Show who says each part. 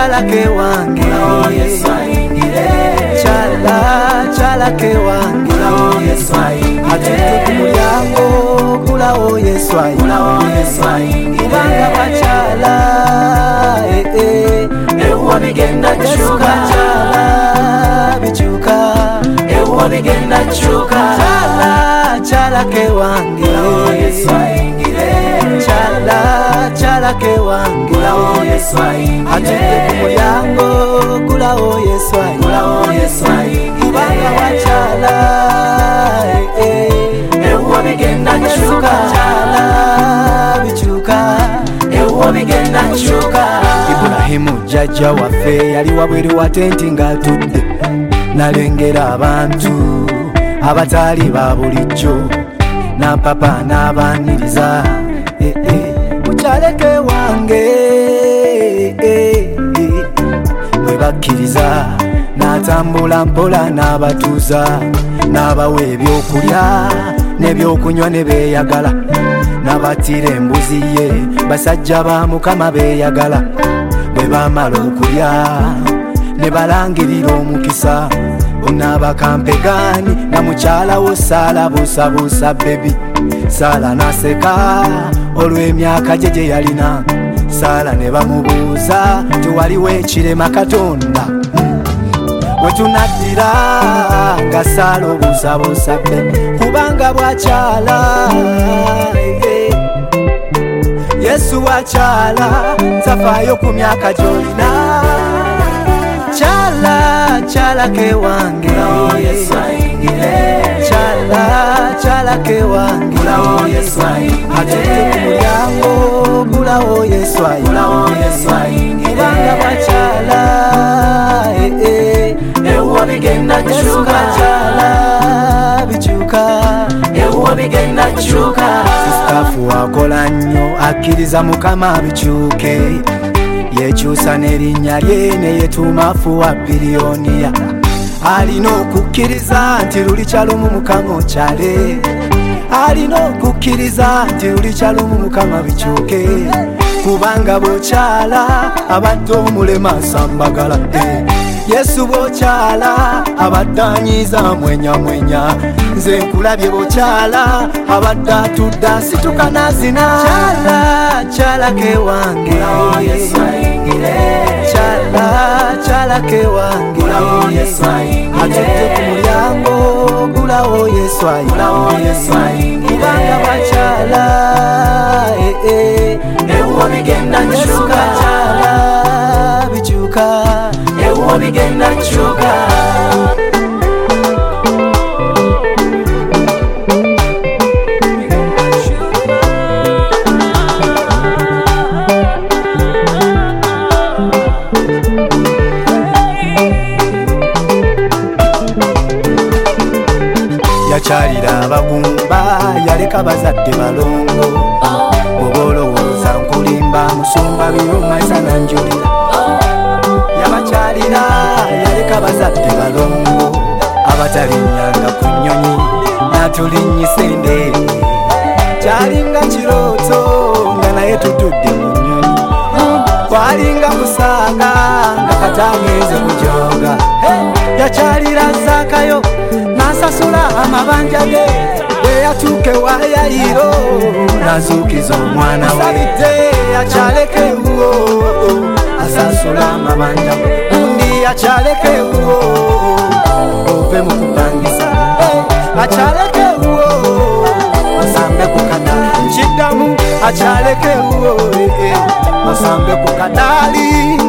Speaker 1: chala ke wange
Speaker 2: kulawo Yesu ayingire
Speaker 1: chala ke wange
Speaker 2: kulawo Yesu ayingire
Speaker 1: atudde ku mulyango kulawo Yesu
Speaker 2: ayingire
Speaker 1: kubanga bachala
Speaker 2: ewa bigenda kyuka
Speaker 1: bikyuka
Speaker 2: ewa bigenda kyuka
Speaker 1: chala ke wange
Speaker 2: kulawo Yesu ayingire
Speaker 1: chala ke wange
Speaker 2: kulawo Yesu ayingire
Speaker 1: atudde ku mulyango kulawo Yesu ayingire kubanga bachala
Speaker 2: ewa bigenda kyuka
Speaker 1: bikyuka
Speaker 2: ewa bigenda kyuka.
Speaker 1: Ibulahimu jjajja waffe yali wabweru wa tenti ng'atudde nalengera abantu abataali ba bulijjo nampapa n'abaaniriza mukyaleke wange bwe bakkiriza n'atambula mpola n'abatuuza n'abawa ebyokulya n'ebyokunywa ne beeyagala n'abatira embuzi ye basajja ba Mukama beeyagala bwe baamala okulya ne balangirira omukisa onaabakampegaani na mukyalawo Saala buusabuusa bebi Saala n'aseka olw'emyaka gye gye yalina Saala ne bamubuuza tiwaliwo ekirema Katonda wetunaddira nga Saala obuusabuusa bebi kubanga bwakyala Yesu wakyala tafaayo ku myaka gy'olina chala ke wange
Speaker 2: kulawo Yesu ayingire
Speaker 1: chala ke wange
Speaker 2: kulawo Yesu ayingire
Speaker 1: atudde ku mulyango kulawo Yesu
Speaker 2: ayingire
Speaker 1: kubanga bachala
Speaker 2: ewa bigenda kyuka
Speaker 1: bikyuka
Speaker 2: ewa bigenda kyuka.
Speaker 1: Sisitafu akola nnyo akkiriza Mukama bikyuke yekyusa n'erinnya lye ne yetuuma afuwa biliyoniya alina okukkiriza nti luli kyalumu Mukama okyale alina okukkiriza nti luli kyalumu Mukama bikyuke kubanga bw'okyala abadde omulema asambagala Yesu bw'okyala abadde anyiiza mwenyamwenya nze nkulabye bw'okyala abadde atudde asituka n'azina chala ke wange
Speaker 2: kulawo Yesu ayingire
Speaker 1: chala ke wange
Speaker 2: kulawo Yesu ayingire
Speaker 1: atudde ku mulyango kulawo Yesu
Speaker 2: ayingire
Speaker 1: kubanga bachala
Speaker 2: ewa bigenda kyuka
Speaker 1: bikyuka
Speaker 2: ewa bigenda kyuka.
Speaker 1: yakyalira abagumba yaleka bazadde balongo bw'oba olowooza nkulimba musumba birumasa nanjulira yabakyalira yaleka bazadde balongo abatalinyanga ku nnyonyi natulinyisa endeere kyalinga kirooto nga naye tutudde mu nnyonyi kwalinga kusaaga nga katangeeze kujonga yakyalira Zaakayo nasasula amabanja ge bweyatuuka ewa Yayiro nazuukiza omwana we akyalekewo asasula amabanja undi akyalekewo ove mu kupangisa akyalekewo osambe ku kadaali kiddamu akyalekewo osambe ku kadaali